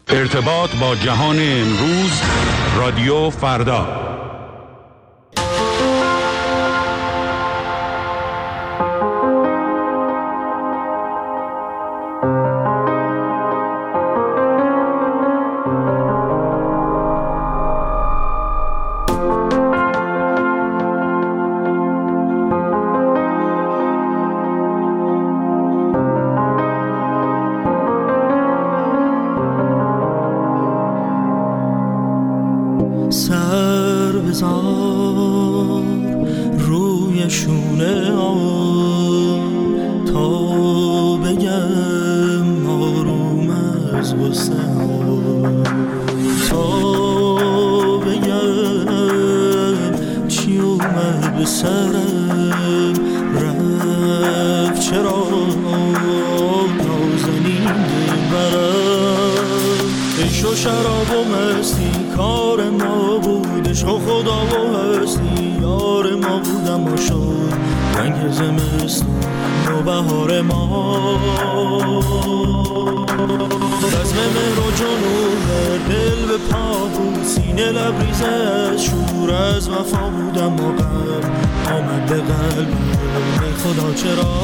ارتباط با جهان امروز، رادیو فردا. سر بذار روی شونه تا بگم آروم از غصه تا بگم چی اومد به سرم رفت چرا نازنین دلبرم عشق و شراب و مستی کار ما بود، عشق و خدا و هستی یار ما بود، اما شد رنگ زمستون و بهار ما. بزم مهر و جنون دل به پا بود، سینه لبریزه از شور از وفا بود، اما قلب آمد به قلب خدا چرا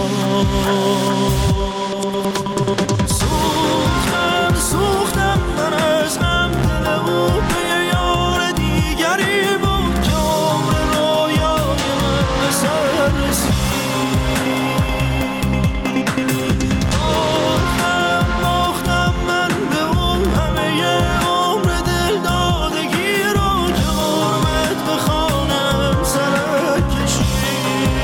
سوختم من از هم دل او به یار دیگری بود که عمر رویای من به سر رسید. باختم من به اون همه عمر دل دادگی رو که غربت به خانم سرک کشید.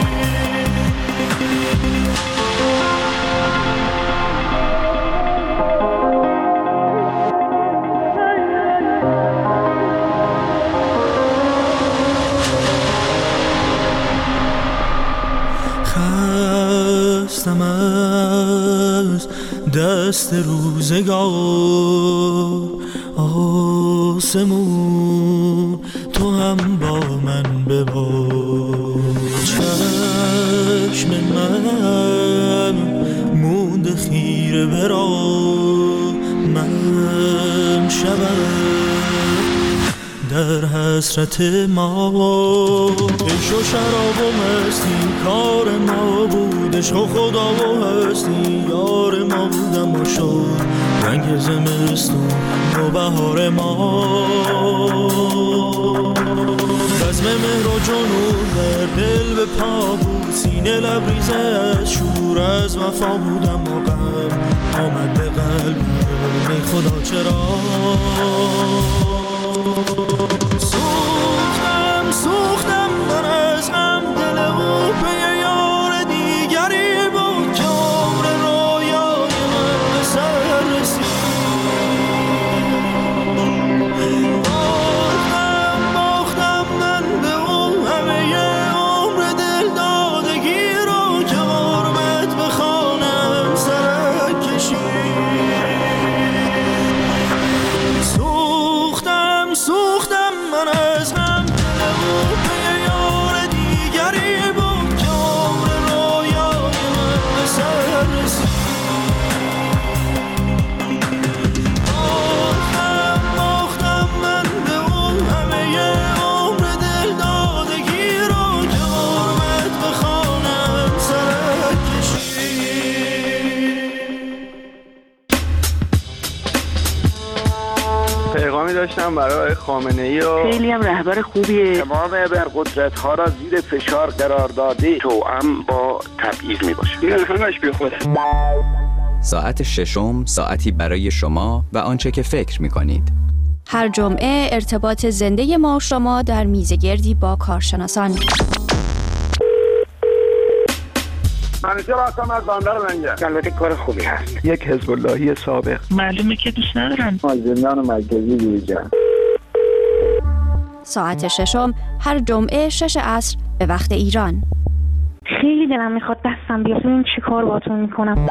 خستم از دست روزگار، آسمون تو هم با من ببار. چشم من موند خیره برا من شبم در حسرت ما. عشق و شراب و مستی کار ما بود، عشق و خدا و هستی یار ما بود، اما شد رنگ زمستون و بهار ما. بزم مهر و جنون در دل به پا بود، سینه لبریزه از شور از وفا بود، اما قلب آمد به قلب ای خدا چرا سوختم من از هم دل او به یار دیگری بود که عمر رویای من به سر رسید. باختم من به اون همه عمر دل دادگی رو که غربت به خانم سرک کشید. سوختم من از هم دل او به یار دیگری بود که عمر رویای من به سر رسید. باختم من به اون همه عمر دل دادگی رو که غربت به خانم سرک کشید. پیغامی داشتم برای خامنه‌ای و خیلی هم رهبر خوبیه. تمام ابرقدرت‌ها را زیر فشار قرار داده توأم با تبعیض میباشه. این همش بی خوده. ساعت ششم، ساعتی برای شما و آنچه که فکر می‌کنید. هر جمعه ارتباط زنده ما و شما در میزگردی با کارشناسان. منیژه راستم از بندر منجه. البته کار خوبی هست. یک حزب اللهی سابق. معلومه که دوست ندارن. زندان مرکزی بیرجان. ساعت ششم هر جمعه 6 عصر به وقت ایران. خیلی دلم میخواد دستم بیاد ببین چی کار باهاتون میکنم.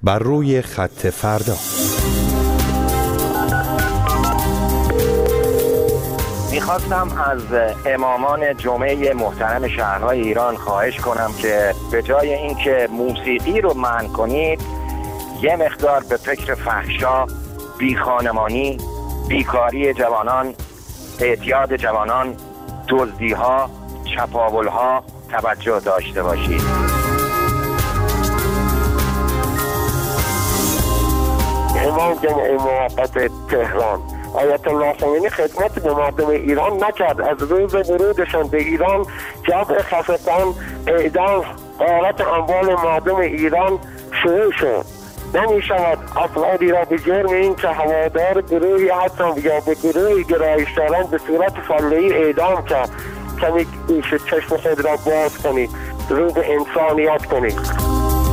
بر روی خط فردا. میخواستم از امامان جمعه محترم شهرهای ایران خواهش کنم که به جای اینکه موسیقی رو منع کنید، یه مقدار به فکر فحشا، بیخانمانی، بیکاری جوانان، اعتیاد جوانان، دزدی‌ها، چپاول‌ها توجه داشته باشید. امام جمعه موقت تهران آیت الله خمینی خدمت به مردم ایران نکرد. از روز ورودشان به ایران جمع خفقان، اعدام، غارت اموال مردم ایران شروع شد. نمی شود افرادی را به جرم این که هوادار گروهی هستند یا به گروهی گرایش دارند به صورت فله‌ای اعدام کرد. کمی چشم خود را باز کنید، رو به انسانیت کنید.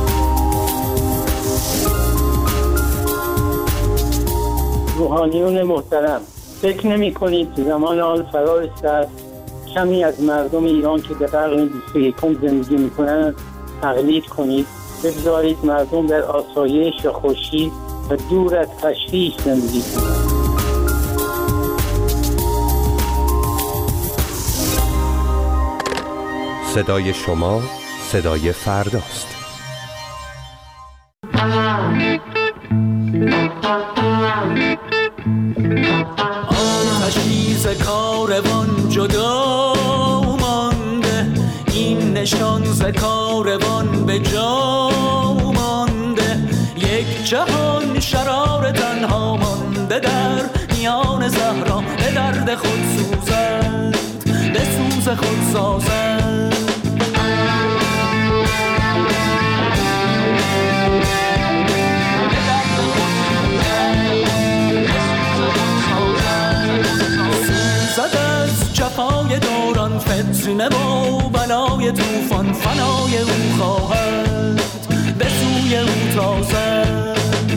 روحانیون محترم، فکر نمی کنید زمان آن فرا رسیده است کمی از مردم ایران که در قرن 21 زندگی می کنند تقلید کنید؟ بگذارید مردم در آسایش و خوشی و دور از تشویش زندگی کنند. صدای شما صدای فرداست. آتشی ز کاروان جدا مانده، این نشان ز کاروان به جا مانده. یک جهان شرار تنها مانده در میان صحرا، به درد خود سوزد، به سوز خود سازد. سوزد از جفای دوران، فتنه و بلای طوفان، فنای او خواهد، به سوی او تازد.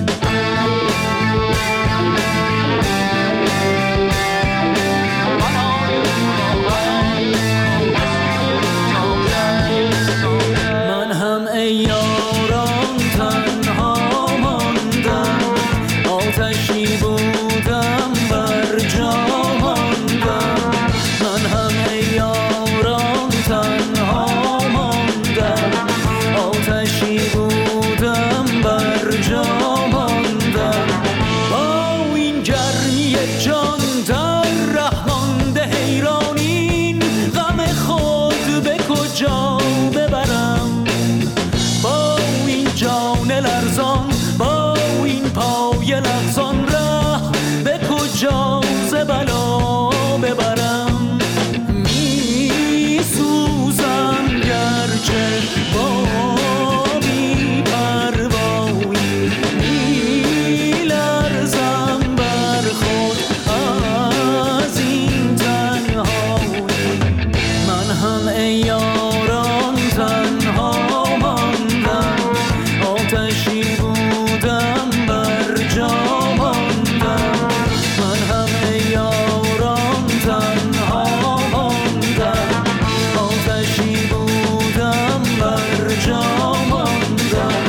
من هم ای یاران تنها ماندم، آتشی بودم بر جا ماندم. من هم ای یاران تنها ماندم، آتشی بودم بر جا ماندم. با این گرمی جان در ره مانده حیران، این غم خود به کجا ببرم؟ با این جان لرزان، با این پای لغزان، ره به کجا ز بلا ببرم؟ می سوزم گرچه با بی پروایی، می لرزم بر خود از این تنهایی. من هم ای یاران تنها ماندم، آتشی بودم بر جا ماندم. من هم ای یاران تنها ماندم، آتشی بودم بر جا ماندم.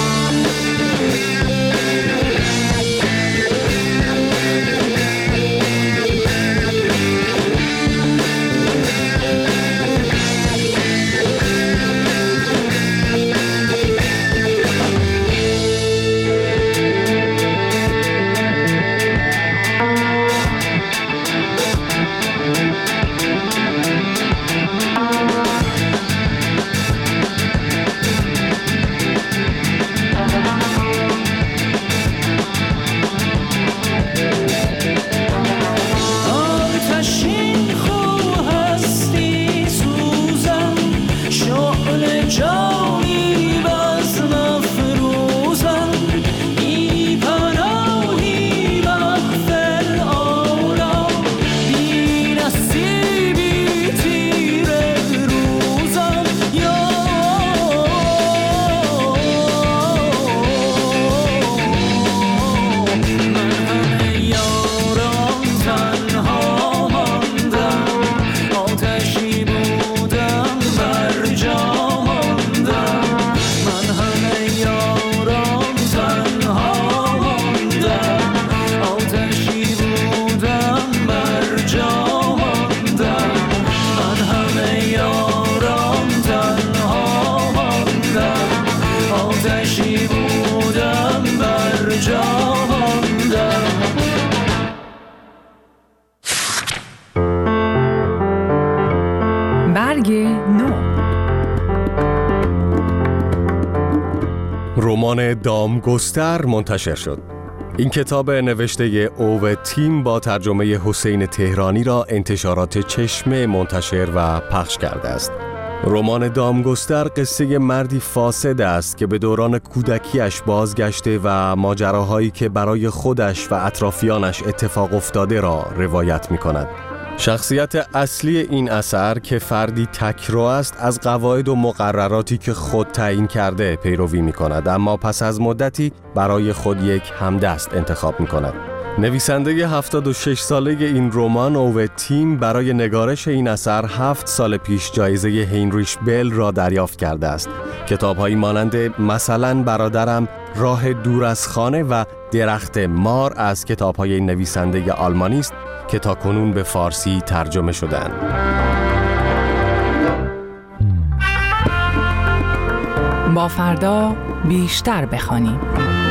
آتشین خو هستی سوزم، شعله جانی بز مفروزم. بی پناهی مغفر آرام، بی نصیبی تیر روزم. یا من هم ای یاران تنها ماندم، آتشی بودم بر جا ماندم. رمان دامگستر منتشر شد. این کتاب نوشته اوو تیم با ترجمه حسین تهرانی را انتشارات چشمه منتشر و پخش کرده است. رمان دامگستر قصه مردی فاسد است که به دوران کودکیش بازگشته و ماجراهایی که برای خودش و اطرافیانش اتفاق افتاده را روایت می کند. شخصیت اصلی این اثر که فردی تکرو است از قواعد و مقرراتی که خود تعیین کرده پیروی می کند، اما پس از مدتی برای خود یک همدست انتخاب می کند. نویسنده 76 ساله این رمان اوو تیم برای نگارش این اثر 7 سال پیش جایزه هینریش بل را دریافت کرده است. کتاب‌هایی مانند مثلا برادرم، راه دور از خانه و درخت مار از کتاب‌های این نویسنده آلمانی است که تاکنون به فارسی ترجمه شده‌اند. با فردا بیشتر بخوانیم.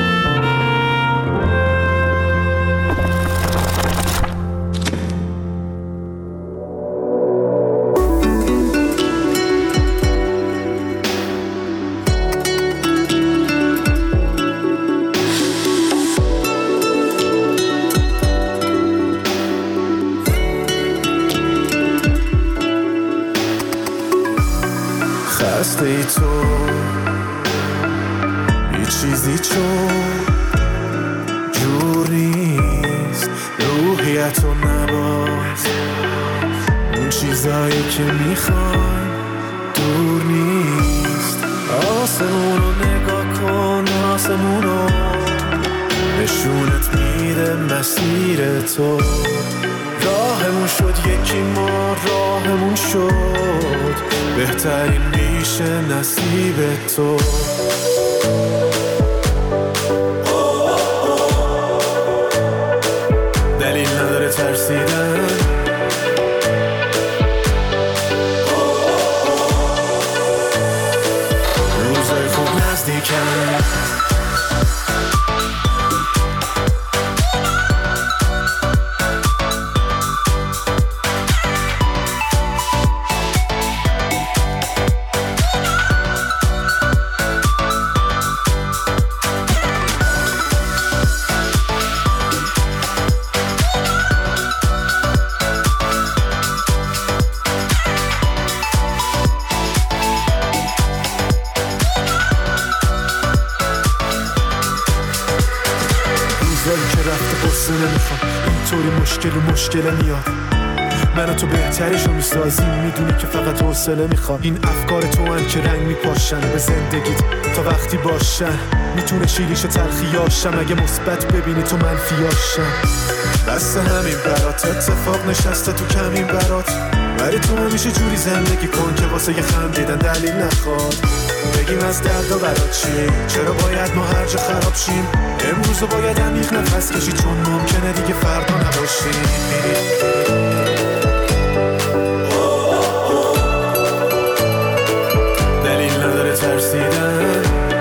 خسته ای تو یه چیزی چون جور نیست، روحیتو نباز، اون چیزایی که میخوای دور نیست. آسمونو نگاه کن، آسمونو نشونت میده مسیر تو. راهمون شد یکی، ما راهمون شد بهترین میشه نصیب تو. دلیل نداره ترسیدن، روزای خوب نزدیکن. مشکل میاد، من و تو بهترشو میسازیم، میدونی که فقط حوصله میخواد. این افکار تو هم که رنگ میپاشن به زندگیت تا وقتی باشن، میتونه شیریش تلخیاشم اگه مثبت ببینی تو منفیاشم. بس همین برات اتفاق نشسته تو کمین برات، ولی تو همیشه جوری زندگی کن که واسه یه خندیدن دلیل نخواد. بگیم از دردا برات چی، چرا باید ما هر جا خراب شیم؟ امروزو باید عمیق نفس کشی چون ممکنه دیگه فردا نباشیم. دلیل نداره ترسیدن،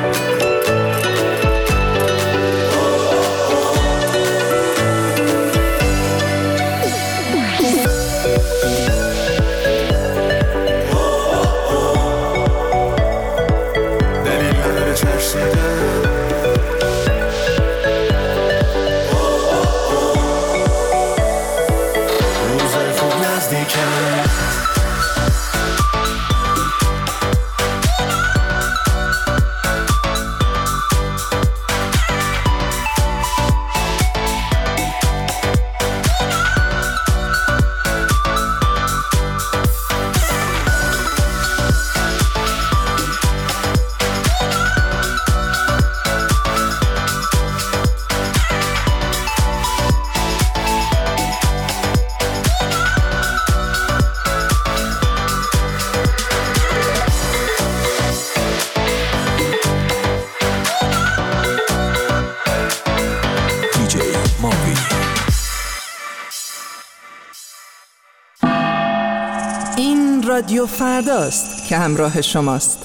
رادیو فرداست که همراه شماست.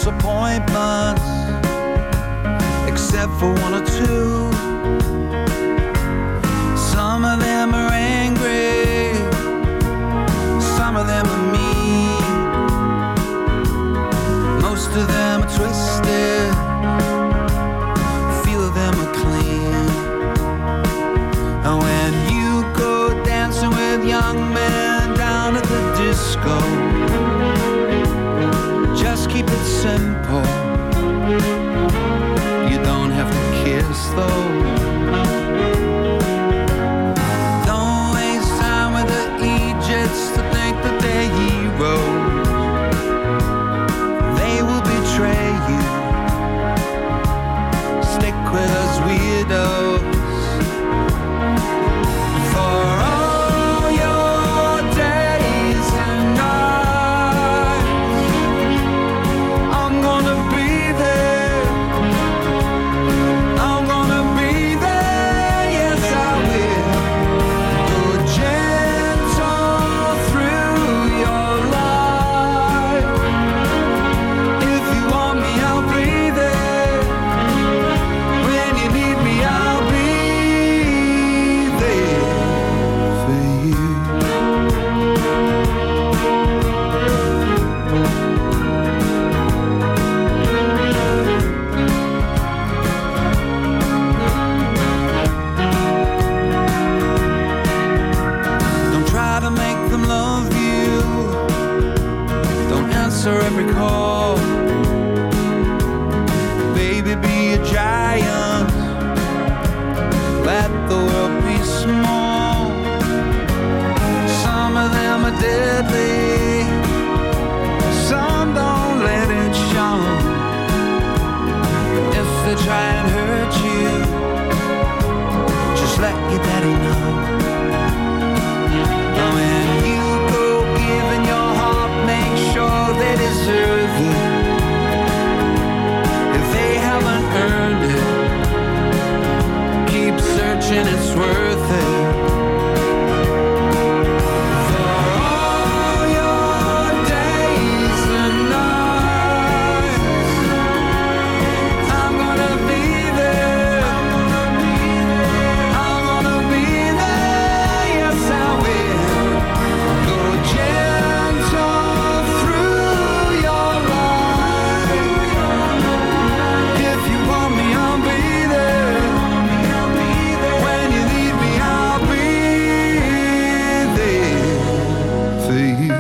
disappointments, except for one or two. Some of them are angry, some of them are mean, most of them are twisted, a few of them are clean. And when you go dancing with young men down at the disco, just keep it simple. You don't have to kiss though. Don't waste time with the Egypts to think that they're heroes. They will betray you. Stick with us weirdos. For all your days and nights, I'm gonna be there. I'm gonna be there, yes I will. Go gentle through your life. If you want me, I'll be there. When you need me, I'll be there for you. Don't try to make them love you. Don't answer every call. Baby, be a giant. Let the world be small. Some of them are deadly. Some don't let it show. If they try and hurt you, just let your daddy know. And when you go giving your heart, make sure they deserve it. If they haven't earned it, keep searching, it's worth it. For all your days and nights, I'm gonna be there. I'm gonna be there, yes I will. Go gentle through your life. If you want me, I'll be there. When you need me, I'll be there for you.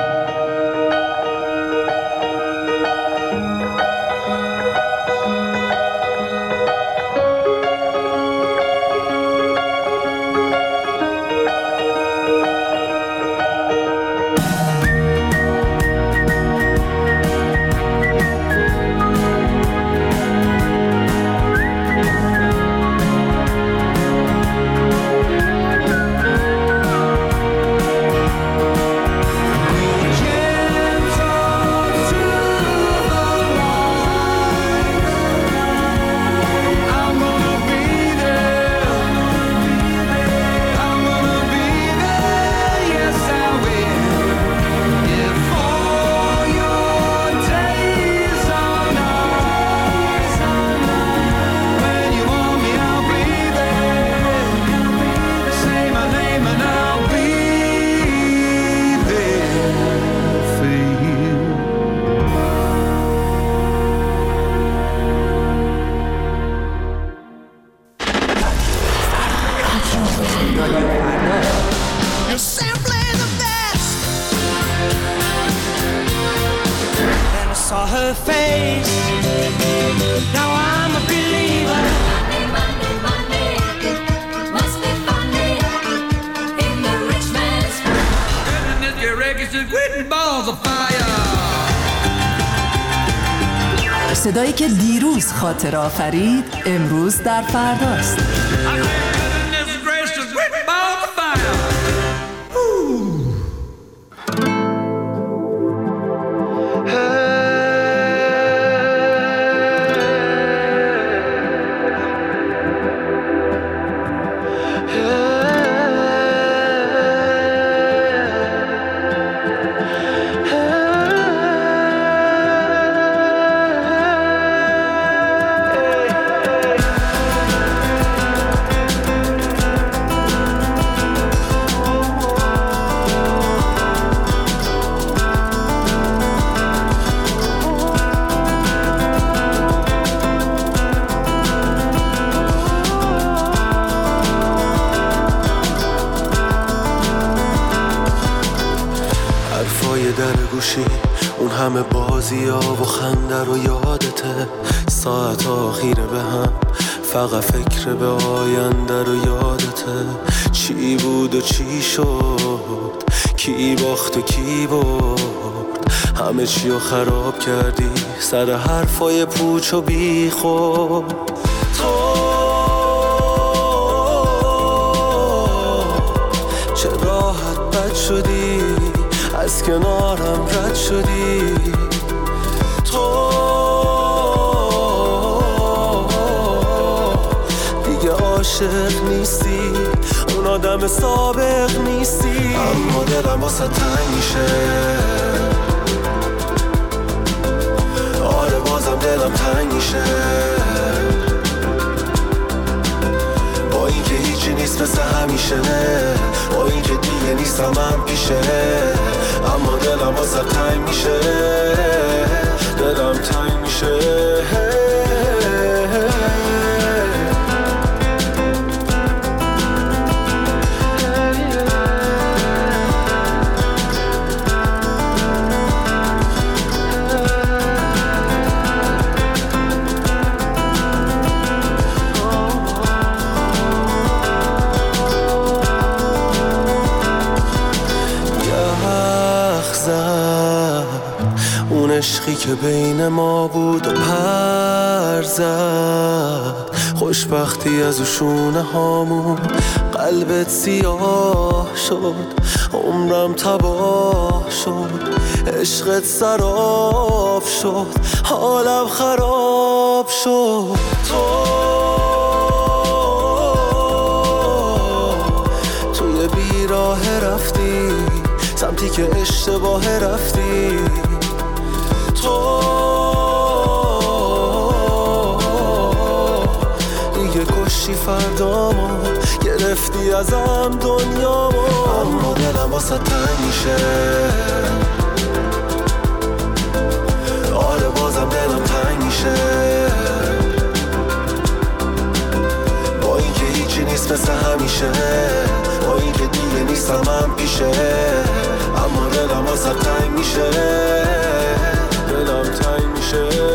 You're simply the best. Then I saw her face. Now I'm a believer. Monday, Monday, must be funny in the rich man's Goodness, your records are quitting balls of fire. صدایی که دیروز خاطر آفرید امروز در فرداست. Goodness gracious, quitting balls of fire. گوشی اون همه بازی ها و خنده رو یادته، ساعت آخیره به هم فقط فکر به آینده رو یادته. چی بود و چی شد، کی باخت و کی برد، همه چی رو خراب کردی سر حرفای پوچ و بی خود. تو چه راحت بد شدی، از کنارم رد شدی. تو دیگه عاشق نیستی، اون آدم سابق نیستی. اما دلم واسه تنگ میشه، آره بازم دلم تنگ میشه. با اینکه هیچی نیست مثل همیشه، با اینکه دیگه نیستم من پیشه، اما دلم واسه تنگ میشه، دلم تنگ میشه. اون عشقی که بین ما بود و پر زد، خوشبختی از شونه هامون قلبت سیاه شد، عمرم تباه شد، عشقت سراب شد، حالم خراب شد. توی بیراه رفتی سمتی که اشتباه رفتی. تو دیگه کشتی فردامو، گرفتی ازم دنیامو. اما دلم واسه تنگ میشه، آره بازم دلم تنگ میشه. با اینکه هیچی نیست مثل همیشه، با اینکه دیگه نیستم من پیشه، اما دلم واسه تنگ میشه، دلم تنگ میشه.